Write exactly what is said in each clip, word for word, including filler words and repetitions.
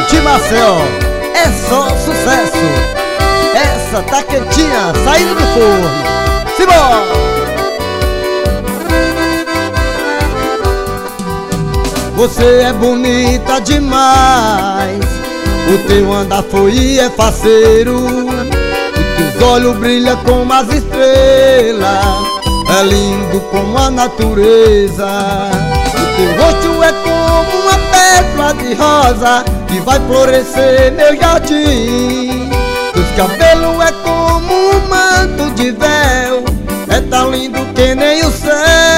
de Maceió é só sucesso. Essa tá quentinha, saindo do forno. Simbora! Você é bonita demais, o teu andar foi e é faceiro, os teus olhos brilham como as estrelas, é lindo como a natureza. O teu rosto é como uma pétala de rosa que vai florescer meu jardim. Teus cabelos é como um manto de véu, é tão lindo que nem o céu.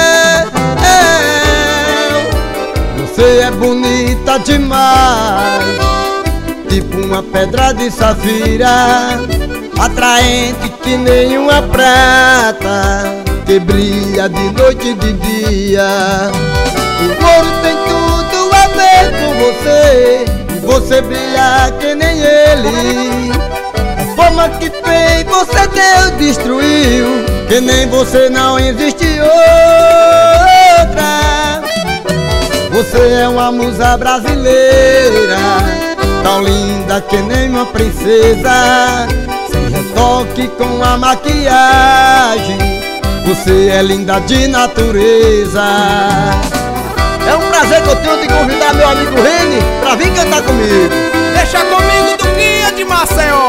Você é bonita demais, tipo uma pedra de safira, atraente que nem uma prata, que brilha de noite e de dia. O ouro tem tudo a ver com você, e você brilha que nem ele. A forma que fez você Deus destruiu, que nem você não existe outra. Você é uma musa brasileira, tão linda que nem uma princesa, sem retoque com a maquiagem, você é linda de natureza. É um prazer que eu tenho de convidar meu amigo Reni pra vir cantar comigo. Deixa comigo do Guia de Maceió.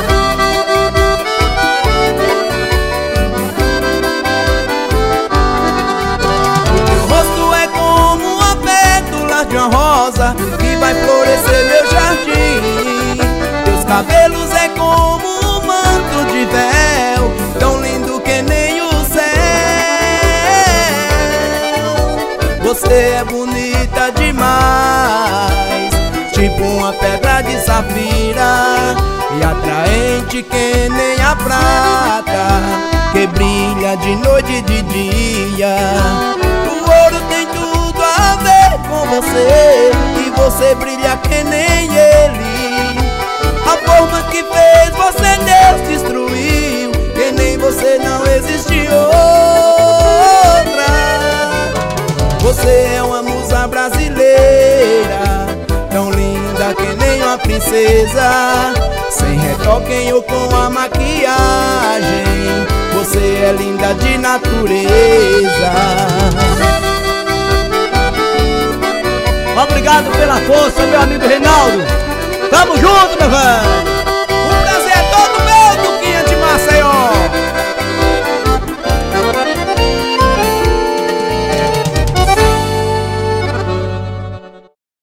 De uma rosa que vai florescer meu jardim. Teus cabelos é como um manto de véu, tão lindo que nem o céu. Você é bonita demais, tipo uma pedra de safira, e atraente que nem a prata, que brilha de noite e de dia. O ouro tem tudo a ver com você, e você brilha que nem ele. A forma que fez você Deus destruiu, que nem você não existe outra. Você é uma musa brasileira, tão linda que nem uma princesa, sem retoque ou com a maquiagem, você é linda de natureza. Obrigado pela força, meu amigo Reinaldo. Tamo junto, meu velho.